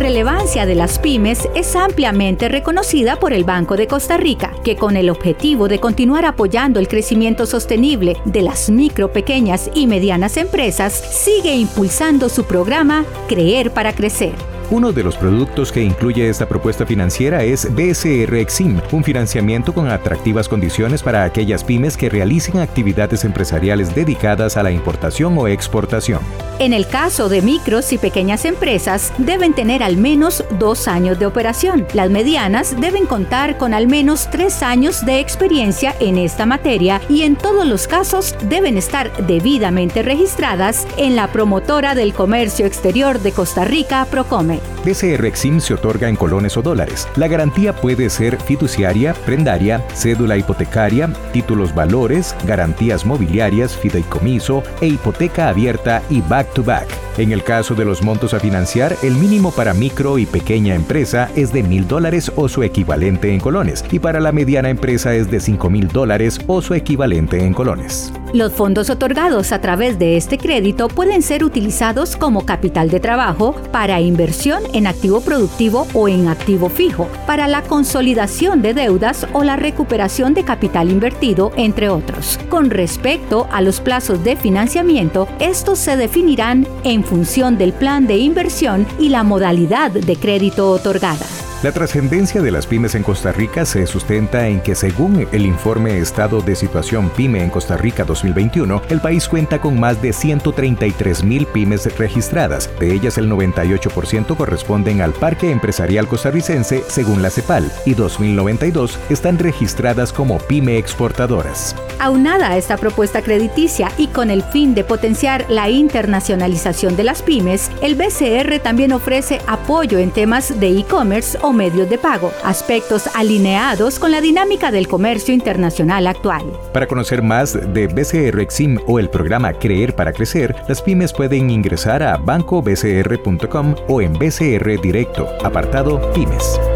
relevancia de las pymes es ampliamente reconocida por el Banco de Costa Rica, que con el objetivo de continuar apoyando el crecimiento sostenible de las micro, pequeñas y medianas empresas, sigue impulsando su programa Creer para Crecer. Uno de los productos que incluye esta propuesta financiera es BCR Exim, un financiamiento con atractivas condiciones para aquellas pymes que realicen actividades empresariales dedicadas a la importación o exportación. En el caso de micros y pequeñas empresas, deben tener al menos 2 años de operación. Las medianas deben contar con al menos 3 años de experiencia en esta materia y en todos los casos deben estar debidamente registradas en la Promotora del Comercio Exterior de Costa Rica, Procomer. BCR Exim se otorga en colones o dólares. La garantía puede ser fiduciaria, prendaria, cédula hipotecaria, títulos valores, garantías mobiliarias, fideicomiso e hipoteca abierta y back-to-back. En el caso de los montos a financiar, el mínimo para micro y pequeña empresa es de $1,000 o su equivalente en colones, y para la mediana empresa es de $5,000 o su equivalente en colones. Los fondos otorgados a través de este crédito pueden ser utilizados como capital de trabajo, para inversión en activo productivo o en activo fijo, para la consolidación de deudas o la recuperación de capital invertido, entre otros. Con respecto a los plazos de financiamiento, estos se definirán en función del plan de inversión y la modalidad de crédito otorgada. La trascendencia de las pymes en Costa Rica se sustenta en que, según el informe Estado de Situación PYME en Costa Rica 2021, el país cuenta con más de 133,000 pymes registradas. De ellas, el 98% corresponden al parque empresarial costarricense, según la CEPAL, y 2,092 están registradas como pyme exportadoras. Aunada a esta propuesta crediticia y con el fin de potenciar la internacionalización de las pymes, el BCR también ofrece apoyo en temas de e-commerce o medios de pago, aspectos alineados con la dinámica del comercio internacional actual. Para conocer más de BCR Exim o el programa Creer para Crecer, las pymes pueden ingresar a bancobcr.com o en BCR Directo, apartado Pymes.